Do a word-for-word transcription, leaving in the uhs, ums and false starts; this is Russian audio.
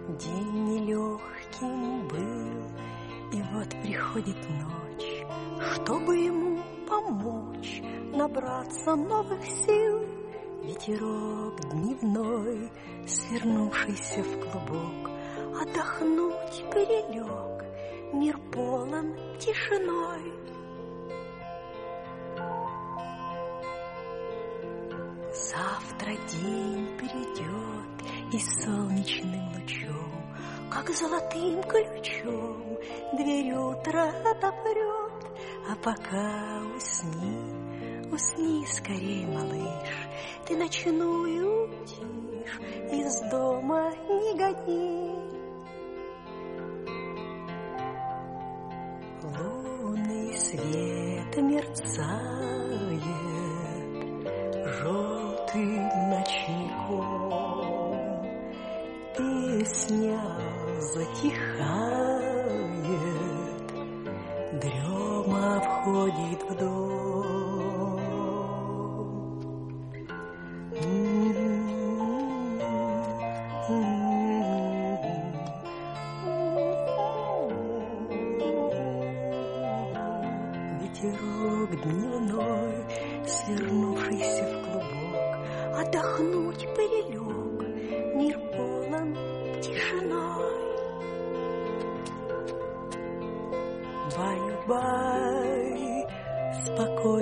День нелегким был, и вот приходит ночь, чтобы ему помочь набраться новых сил. Ветерок дневной, свернувшийся в клубок, отдохнуть перелег, мир полон тишиной. Завтра день придет, и солнечным лучом, как золотым ключом, дверь утра отопрет. А пока усни, усни скорей, малыш, ты ночную тишь из дома не гони. Лунный свет мерцает желтым ночником, песня затихает, дрема входит в дом. Ветерок дневной, свернувшийся в клубок, отдохнуть перелег, мир полон тишиной. Баю-бай, спокойно.